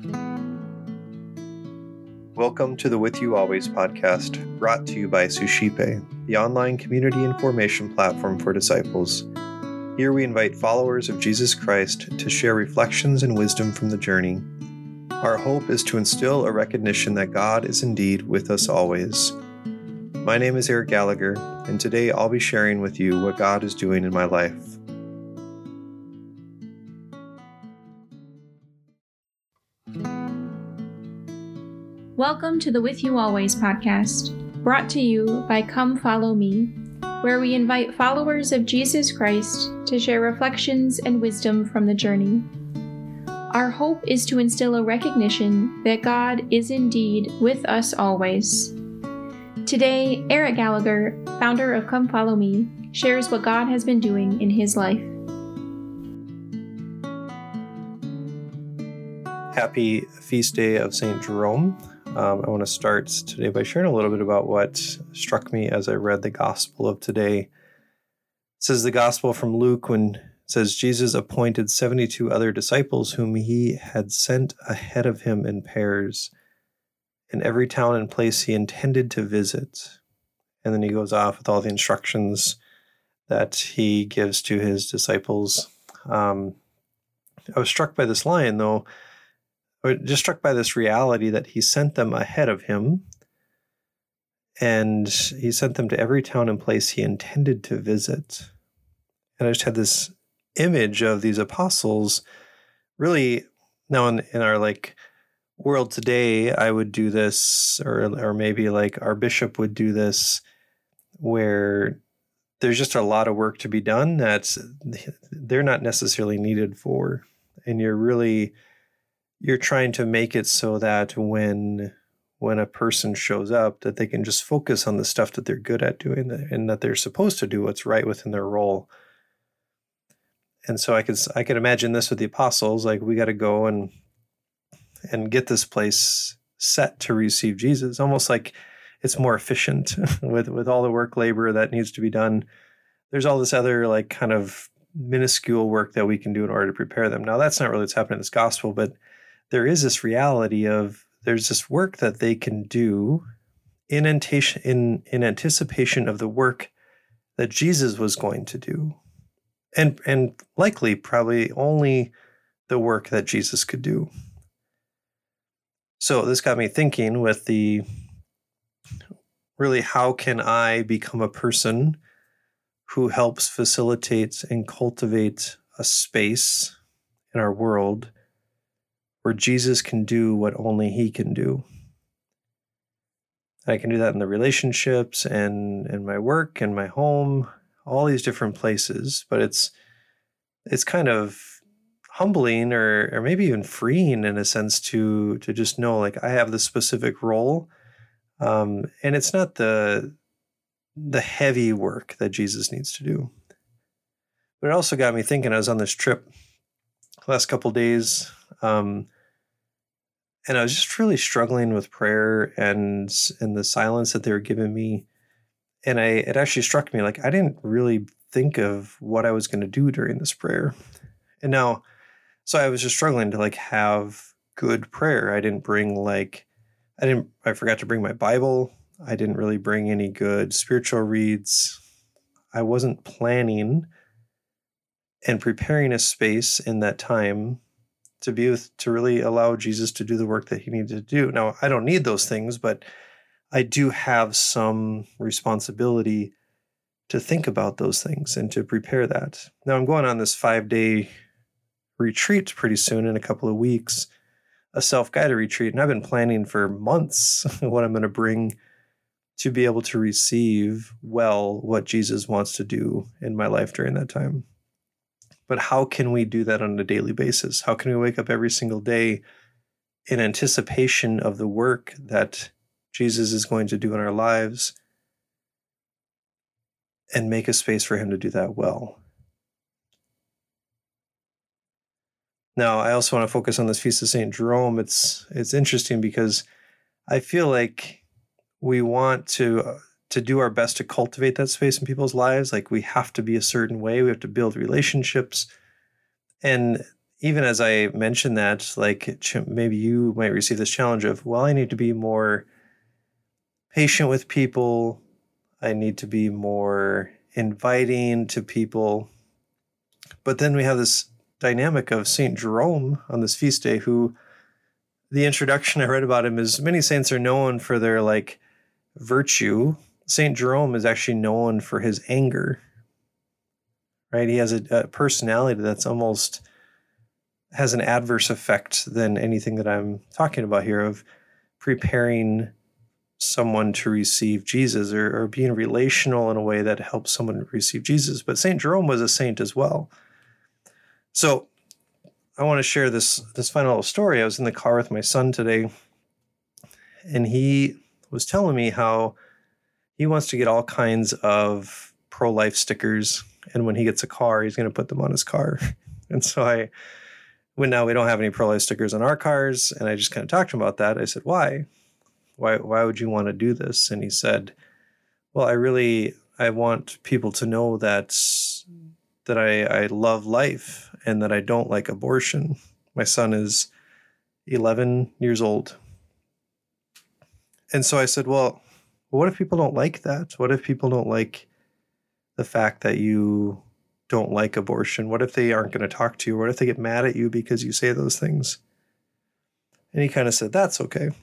Welcome to the With You Always podcast, brought to you by Suscipe, the online community and formation platform for disciples. Here we invite followers of Jesus Christ to share reflections and wisdom from the journey. Our hope is to instill a recognition that God is indeed with us always. My name is Eric Gallagher, and today I'll be sharing with you what God is doing in my life. Welcome to the With You Always podcast, brought to you by Come Follow Me, where we invite followers of Jesus Christ to share reflections and wisdom from the journey. Our hope is to instill a recognition that God is indeed with us always. Today, Eric Gallagher, founder of Come Follow Me, shares what God has been doing in his life. Happy feast day of St. Jerome. I want to start today by sharing a little bit about what struck me as I read the gospel of today. It says the gospel from Luke when it says Jesus appointed 72 other disciples whom he had sent ahead of him in pairs in every town and place he intended to visit. And then he goes off with all the instructions that he gives to his disciples. I was struck by this line, though. I was just struck by this reality that he sent them ahead of him, and he sent them to every town and place he intended to visit. And I just had this image of these apostles. Really, now in our world today, I would do this, or maybe our bishop would do this, where there's just a lot of work to be done that they're not necessarily needed for, and you're trying to make it so that when a person shows up, that they can just focus on the stuff that they're good at doing and that they're supposed to do what's right within their role. And so I could imagine this with the apostles, we got to go and get this place set to receive Jesus, almost like it's more efficient with all the work labor that needs to be done. There's all this other kind of minuscule work that we can do in order to prepare them. Now, that's not really what's happening in this gospel, but there is this reality of there's this work that they can do in anticipation of the work that Jesus was going to do. And likely probably only the work that Jesus could do. So this got me thinking with how can I become a person who helps facilitate and cultivate a space in our world where Jesus can do what only he can do. I can do that in the relationships and in my work and my home, all these different places. But it's kind of humbling or maybe even freeing in a sense to just know I have this specific role. And it's not the heavy work that Jesus needs to do. But it also got me thinking. I was on this trip the last couple of days, and I was just really struggling with prayer and the silence that they were giving me. And it actually struck me, I didn't really think of what I was going to do during this prayer. And now, so I was just struggling to have good prayer. I didn't bring I forgot to bring my Bible. I didn't really bring any good spiritual reads. I wasn't planning and preparing a space in that time to really allow Jesus to do the work that he needed to do. Now, I don't need those things, but I do have some responsibility to think about those things and to prepare that. Now, I'm going on this 5-day retreat pretty soon in a couple of weeks, a self-guided retreat, and I've been planning for months what I'm going to bring to be able to receive well what Jesus wants to do in my life during that time. But how can we do that on a daily basis? How can we wake up every single day in anticipation of the work that Jesus is going to do in our lives and make a space for him to do that well? Now, I also want to focus on this Feast of St. Jerome. It's interesting because I feel like we want to do our best to cultivate that space in people's lives. We have to be a certain way. We have to build relationships. And even as I mentioned that, maybe you might receive this challenge of, well, I need to be more patient with people. I need to be more inviting to people. But then we have this dynamic of St. Jerome on this feast day, who the introduction I read about him is many saints are known for their virtue. St. Jerome is actually known for his anger, right? He has a personality that's almost has an adverse effect than anything that I'm talking about here, of preparing someone to receive Jesus, or being relational in a way that helps someone receive Jesus. But St. Jerome was a saint as well. So I want to share this final little story. I was in the car with my son today, and he was telling me how he wants to get all kinds of pro-life stickers, and when he gets a car, he's going to put them on his car. And so now we don't have any pro-life stickers on our cars, and I just kind of talked to him about that. I said, why would you want to do this? And he said, well, I want people to know that I love life and that I don't like abortion. My son is 11 years old. And so I said, well, what if people don't like that? What if people don't like the fact that you don't like abortion? What if they aren't going to talk to you? What if they get mad at you because you say those things? And he kind of said, that's okay.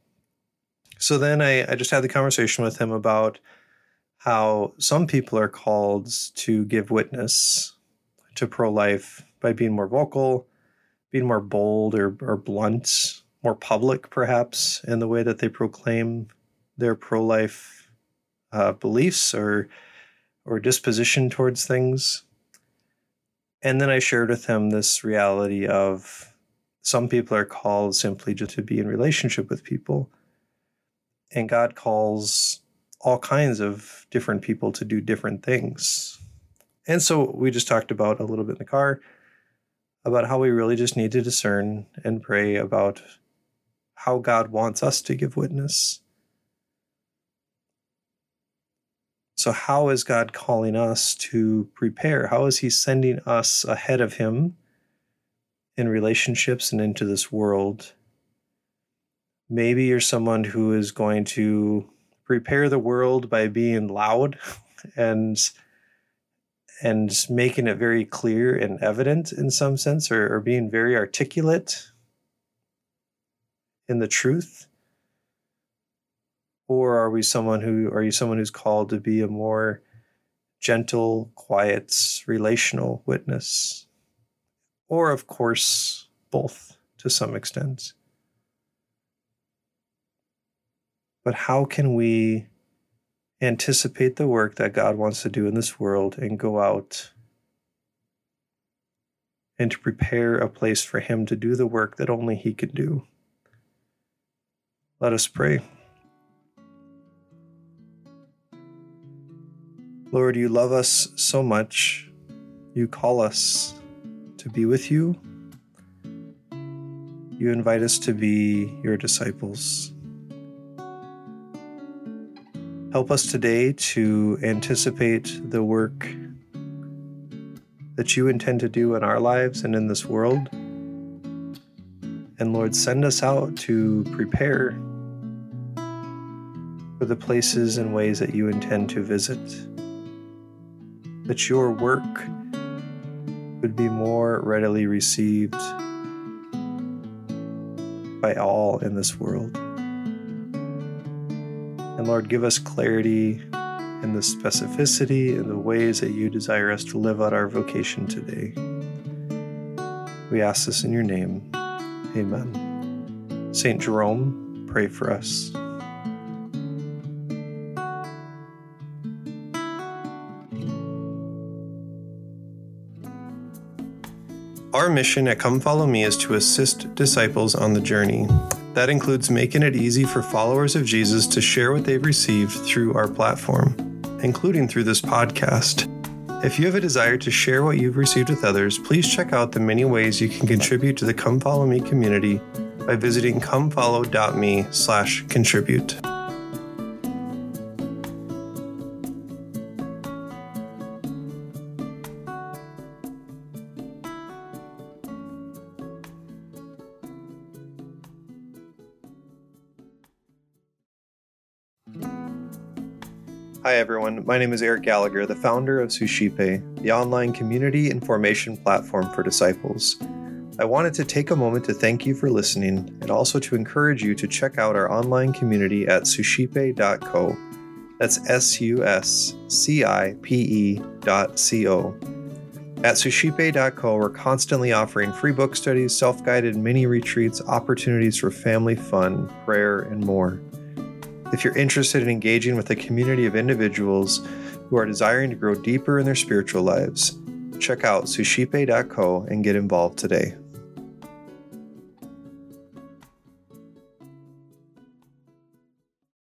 So then I just had the conversation with him about how some people are called to give witness to pro-life by being more vocal, being more bold or blunt, more public perhaps in the way that they proclaim their pro-life beliefs or disposition towards things. And then I shared with him this reality of some people are called simply just to be in relationship with people. And God calls all kinds of different people to do different things. And so we just talked about a little bit in the car about how we really just need to discern and pray about how God wants us to give witness. So how is God calling us to prepare? How is he sending us ahead of him in relationships and into this world? Maybe you're someone who is going to prepare the world by being loud and making it very clear and evident in some sense, or being very articulate in the truth. Or are you someone who's called to be a more gentle, quiet, relational witness? Or, of course, both to some extent. But how can we anticipate the work that God wants to do in this world and go out and to prepare a place for him to do the work that only he can do? Let us pray. Lord, you love us so much. You call us to be with you. You invite us to be your disciples. Help us today to anticipate the work that you intend to do in our lives and in this world. And Lord, send us out to prepare for the places and ways that you intend to visit, that your work would be more readily received by all in this world. And Lord, give us clarity and the specificity and the ways that you desire us to live out our vocation today. We ask this in your name. Amen. St. Jerome, pray for us. Our mission at Come Follow Me is to assist disciples on the journey. That includes making it easy for followers of Jesus to share what they've received through our platform, including through this podcast. If you have a desire to share what you've received with others, please check out the many ways you can contribute to the Come Follow Me community by visiting comefollow.me/contribute. Hi everyone, my name is Eric Gallagher, the founder of Suscipe, the online community and formation platform for disciples. I wanted to take a moment to thank you for listening and also to encourage you to check out our online community at suscipe.co. That's suscipe.co. At suscipe.co, we're constantly offering free book studies, self-guided mini retreats, opportunities for family fun, prayer, and more. If you're interested in engaging with a community of individuals who are desiring to grow deeper in their spiritual lives, check out suscipe.co and get involved today.